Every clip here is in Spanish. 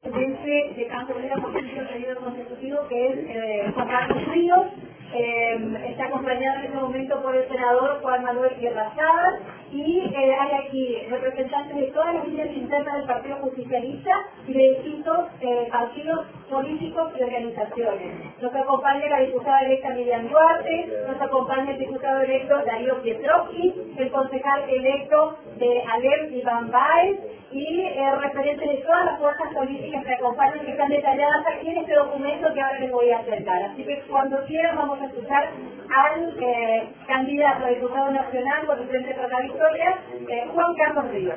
de Campo Obrero por el periodo consecutivo, que es Juan Carlos Ríos. Está acompañado en este momento por el senador Juan Manuel Guerra Chávez, y hay aquí representantes de todas las líneas internas del Partido Justicialista y de distintos partidos políticos y organizaciones. Nos acompaña la diputada electa Miriam Duarte, nos acompaña el diputado electo Darío Pietrowski, el concejal electo de Alem Iván Báez, y referentes de todas las fuerzas políticas que acompañan, que están detalladas aquí en este documento que ahora les voy a acercar. Así que cuando quieran vamos a escuchar al candidato a diputado nacional por el Frente por la Victoria, Juan Carlos Ríos.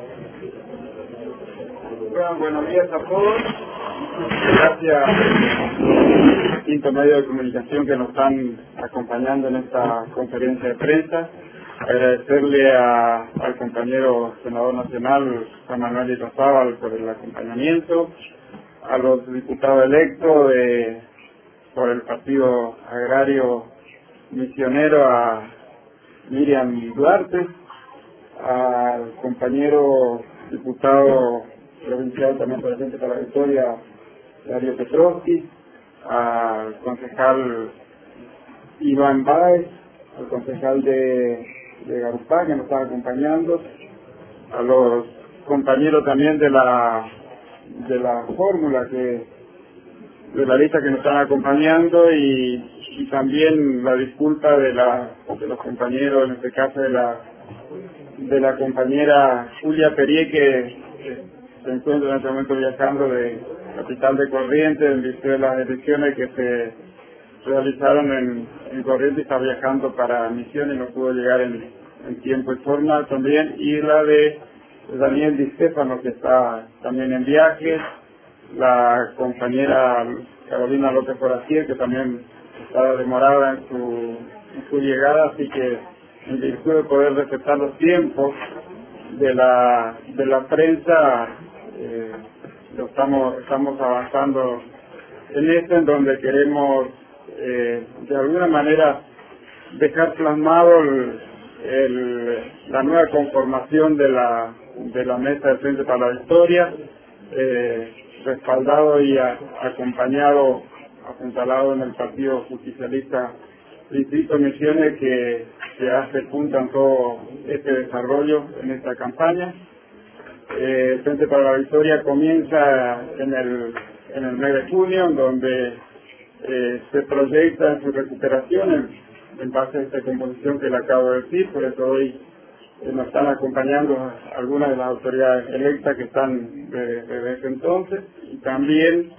Bueno, buenos días a todos. Gracias a los distintos medios de comunicación que nos están acompañando en esta conferencia de prensa. Agradecerle al compañero senador nacional Juan Manuel Irrazábal por el acompañamiento, a los diputados electos por el Partido Agrario Misionero, a Miriam Duarte, al compañero diputado provincial también por el Frente para la Victoria, Darío Pietrowski, al concejal Iván Báez, al concejal de Garupá, que nos están acompañando, a los compañeros también de la fórmula, de la lista que nos están acompañando, y también la disculpa de los compañeros, en este caso de la compañera Julia Perié, que se encuentra en este momento viajando de Capital de Corrientes en virtud de las elecciones que se realizaron en Corrientes, y está viajando para Misiones y no pudo llegar en tiempo y forma también, y la de Daniel Di Stefano, que está también en viaje, la compañera Carolina López Forastier, que también está demorada en su llegada, así que en virtud de poder respetar los tiempos de la prensa, estamos avanzando en esto, en donde queremos de alguna manera dejar plasmado la nueva conformación de la mesa del Frente para la Victoria, respaldado y acompañado, apuntalado en el Partido Justicialista Distrito Misiones, que hace punta en todo este desarrollo en esta campaña. El Frente para la Victoria comienza en el mes de junio, en donde se proyecta en su recuperación en base a esta composición que le acabo de decir. Por eso hoy nos están acompañando algunas de las autoridades electas que están desde ese entonces, y también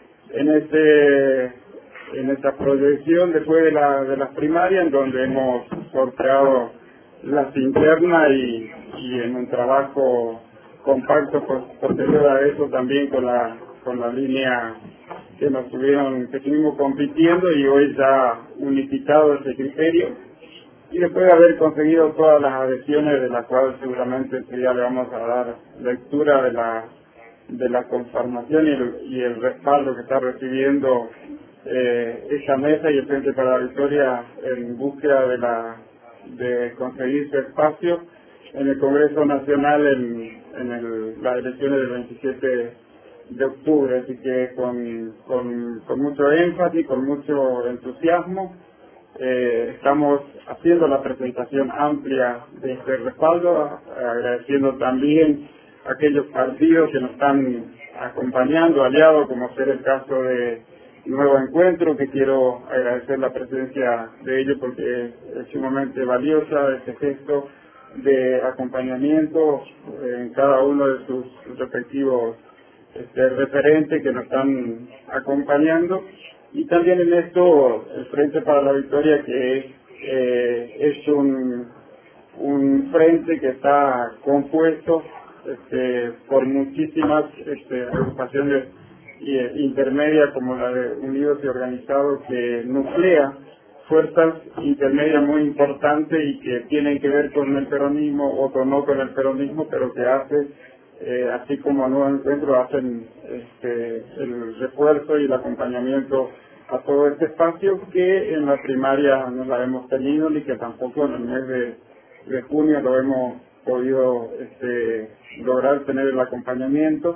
en esta proyección después de las primarias, en donde hemos sorteado las internas y en un trabajo compacto posterior a eso también con la línea que estuvimos compitiendo, y hoy ya unificado ese criterio, y después de haber conseguido todas las adhesiones, de las cuales seguramente ya le vamos a dar lectura de la conformación y el respaldo que está recibiendo esa mesa y el Frente para la Victoria en búsqueda de conseguir su espacio en el Congreso Nacional en las elecciones del 27 de octubre. Así que con mucho énfasis, con mucho entusiasmo, estamos haciendo la presentación amplia de este respaldo, agradeciendo también a aquellos partidos que nos están acompañando, aliados, como ser el caso de Nuevo Encuentro, que quiero agradecer la presencia de ellos porque es sumamente valiosa este gesto de acompañamiento en cada uno de sus respectivos referentes que nos están acompañando. Y también en esto el Frente para la Victoria, que es un frente que está compuesto por muchísimas agrupaciones intermedias, como la de Unidos y Organizados, que nuclea fuerzas intermedias muy importantes y que tienen que ver con el peronismo o no con el peronismo, pero que así como Nuevo Encuentro, hacen el refuerzo y el acompañamiento a todo este espacio, que en la primaria no la hemos tenido, ni que tampoco en el mes de junio lo hemos podido lograr tener el acompañamiento.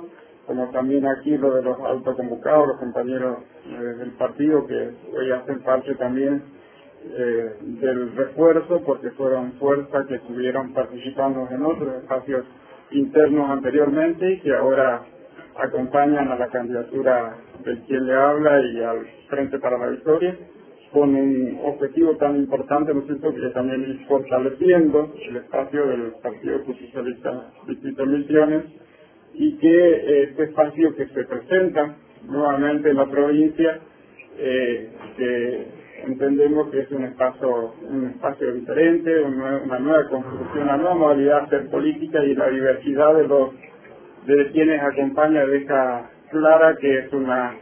como también aquí lo de los autoconvocados, los compañeros del partido que hoy hacen parte también del refuerzo, porque fueron fuerzas que estuvieron participando en otros espacios internos anteriormente y que ahora acompañan a la candidatura de quien le habla y al Frente para la Victoria, con un objetivo tan importante, ¿no es cierto?, que también ir fortaleciendo el espacio del Partido Justicialista Distrito Misiones, y que este espacio que se presenta nuevamente en la provincia, que entendemos que es un espacio diferente, una nueva construcción, una nueva modalidad de hacer política, y la diversidad de quienes acompañan deja clara que es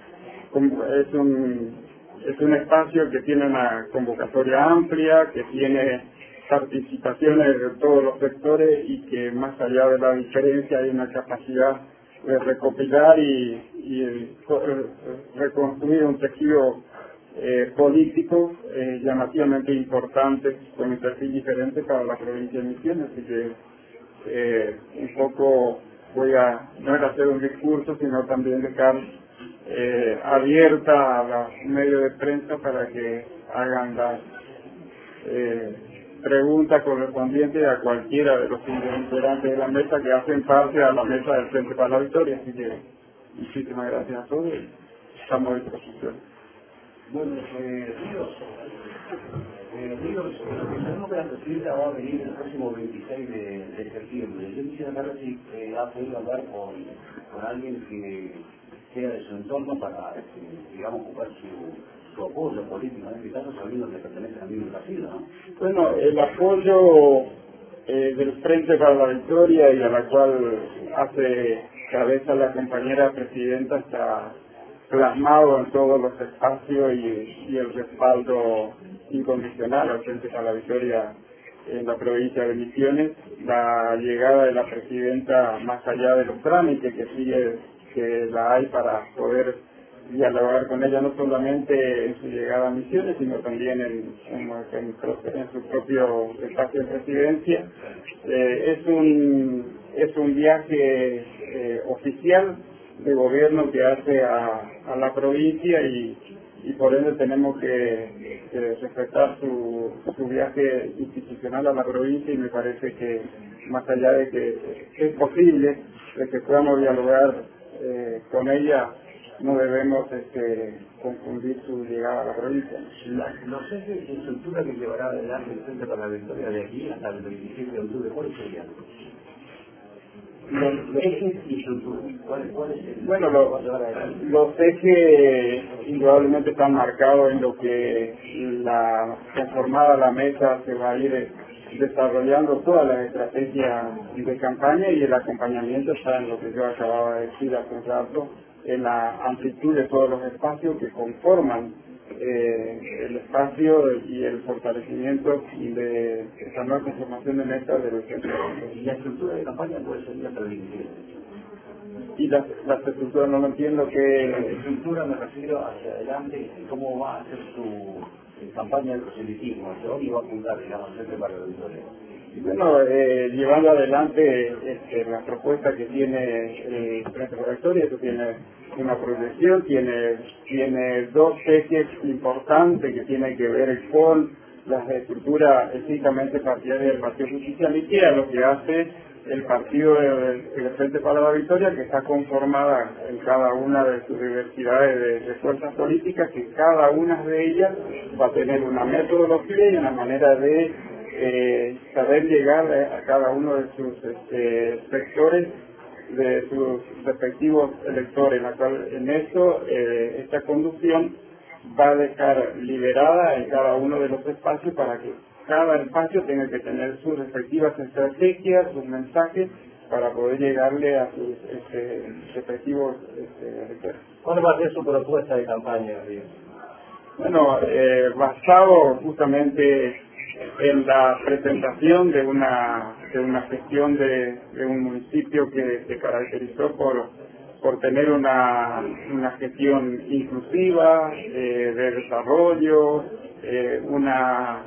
un espacio que tiene una convocatoria amplia, que tiene participaciones de todos los sectores y que más allá de la diferencia hay una capacidad de recopilar y reconstruir un tejido político llamativamente importante, con un perfil diferente para la provincia de Misiones. Así que un poco no era hacer un discurso, sino también dejar abierta a los medios de prensa para que hagan las preguntas correspondientes a cualquiera de los integrantes de la mesa que hacen parte a la mesa del Frente para la Victoria. Así que muchísimas gracias a todos y estamos a disposición. Bueno, Ríos, sabemos que la presidenta va a venir el próximo 26 de septiembre. Yo quisiera saber si ha podido hablar con alguien que sea de su entorno para, digamos, ocupar su apoyo político, en este caso, sabiendo que pertenece al mismo partido, ¿no? Bueno, el apoyo del Frente para la Victoria, y a la cual hace cabeza la compañera presidenta, está plasmado en todos los espacios y el respaldo incondicional al Frente para la Victoria en la provincia de Misiones. La llegada de la presidenta, más allá de los trámites que la hay para poder dialogar con ella, no solamente en su llegada a Misiones, sino también en su propio espacio de presidencia. Es un viaje oficial de gobierno que hace a la provincia, y por ende tenemos que respetar su viaje institucional a la provincia, y me parece que más allá de que es posible de que podamos dialogar con ella, no debemos confundir su llegada a la provincia. Los ejes de estructura que llevará adelante el Frente para la Victoria de aquí hasta el 27 de octubre, ¿cuáles serían? Los ejes y estructura, ¿cuál es el? Bueno, los ejes indudablemente están marcados en lo que conformada la mesa se va a ir desarrollando todas las estrategias de campaña, y el acompañamiento está en lo que yo acababa de decir hace un rato, en la amplitud de todos los espacios que conforman el espacio y el fortalecimiento de esta nueva conformación de mesa del centro. Y la estructura de campaña puede ser ya preventiva. Y las estructuras no lo entiendo que... La estructura me refiero hacia adelante, cómo va a hacer su campaña de proselitismo, hacia dónde va a apuntar, digamos, el Frente para la Victoria. Y bueno, llevando adelante la propuesta que tiene el Frente para la Victoria, eso tiene una proyección, tiene dos ejes importantes que tienen que ver con las estructuras estrictamente partidarias del Partido Justicialista, y a lo que hace el partido del Frente para la Victoria, que está conformada en cada una de sus diversidades de fuerzas políticas, que cada una de ellas va a tener una metodología y una manera de saber llegar a cada uno de sus sectores, de sus respectivos electores, en eso esta conducción va a dejar liberada en cada uno de los espacios, para que cada espacio tenga que tener sus respectivas estrategias, sus mensajes, para poder llegarle a sus respectivos electores. ¿Cuál va a ser su propuesta de campaña, Ríos? Bueno, basado justamente en la presentación de una gestión de un municipio que se caracterizó por tener una gestión inclusiva, de desarrollo, una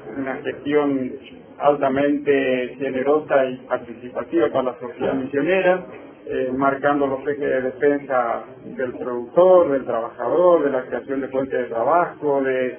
gestión altamente generosa y participativa para la sociedad misionera, marcando los ejes de defensa del productor, del trabajador, de la creación de fuentes de trabajo, de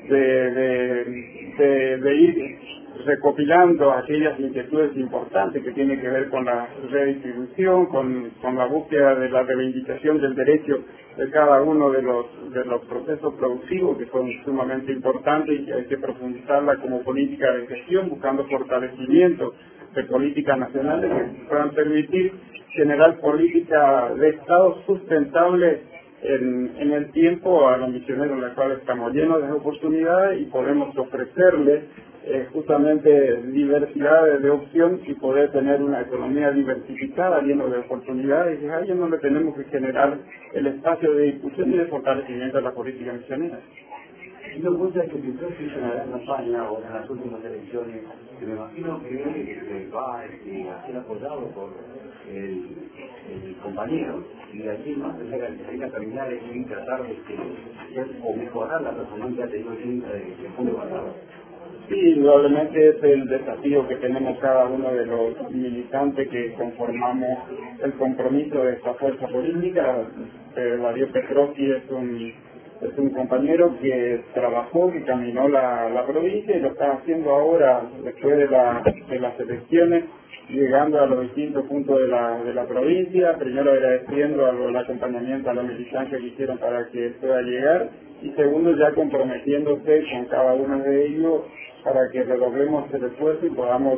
ir recopilando aquellas inquietudes importantes que tienen que ver con la redistribución, con la búsqueda de la reivindicación del derecho de cada uno de los procesos productivos, que son sumamente importantes y que hay que profundizarla como política de gestión, buscando fortalecimiento de políticas nacionales que puedan permitir generar políticas de Estado sustentables en el tiempo a los misioneros, en la cual estamos llenos de oportunidades y podemos ofrecerles justamente diversidad de opción y poder tener una economía diversificada, llena de oportunidades, y a ellos no le tenemos que generar el espacio de discusión y de fortalecimiento de la política misionera. Y me gusta que usted hizo una gran campaña ahora en las últimas elecciones, que me imagino que va a ser apoyado por el compañero, y allí no hay que terminar y tratar de mejorar la performance que ha tenido el punto pasado. Sí, indudablemente es el desafío que tenemos cada uno de los militantes que conformamos el compromiso de esta fuerza política. Darío Petroski es un compañero que trabajó, que caminó la provincia y lo está haciendo ahora después de las elecciones, llegando a los distintos puntos de la provincia, primero agradeciendo el acompañamiento a la militancia que hicieron para que pueda llegar, y segundo ya comprometiéndose con cada uno de ellos para que redoblemos el esfuerzo y podamos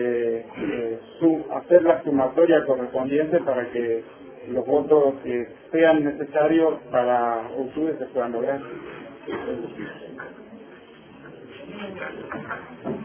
hacer la sumatoria correspondiente para que los votos que sean necesarios para octubre se puedan lograr.